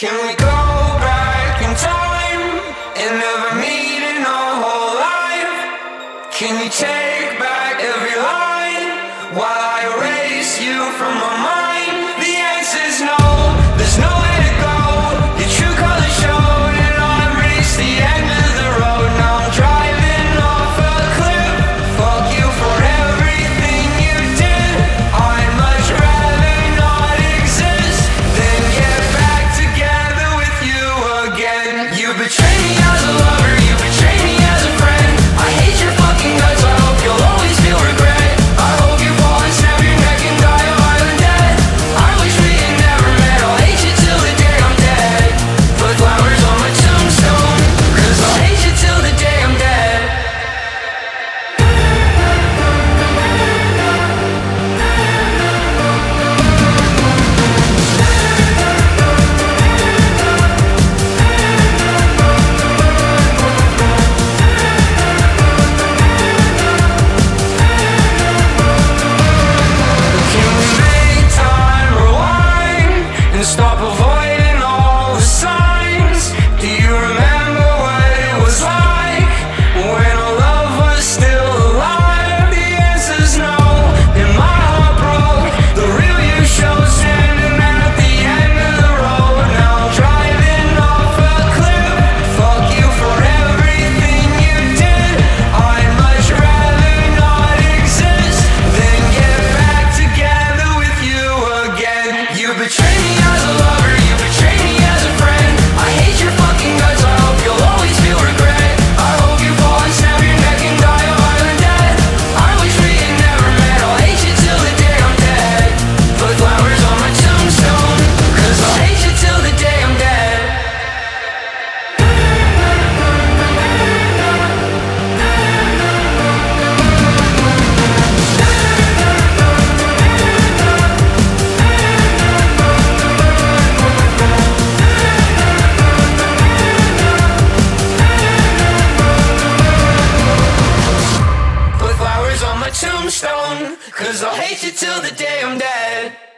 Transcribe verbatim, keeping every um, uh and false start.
Can we go back in time and never meet in our whole life? Can you take back every line while I erase you from my mind? The answer's no, there's nowhere to go. Your true colors showed and I reached the end of the road. Now I'm driving off a cliff. Fuck you for everything you did. I'd much rather not exist than get back together with you again. You betrayed me as a lover, you betrayed me as a friend. I hate your fucking guts, I hope you'll always feel regret. I hope you fall and snap your neck and die a violent death. I wish we had never met, I'll hate you till the day I'm dead. Put flowers on my tombstone, cause I'll hate you till the day I'm dead. Can we make time rewind and stop avoiding all the signs? Do you remember what it was like when our love was still alive? The answer's no, and my heart broke. The real you showed standing at the end of the road. Now I'm driving off a cliff. Fuck you for everything you did. I'd much rather not exist than get back together with you again. You betrayed me as a lover, you betrayed me as a friend. I hate your fucking guts, I hope you'll always feel regret. I hope you fall and snap your neck and die a violent death. I wish we had never met, I'll hate you till the day I'm dead. Put flowers on my tombstone, cause I'll hate you till the day I'm dead. Put flowers on my tombstone, cause I'll hate you till the day I'm dead.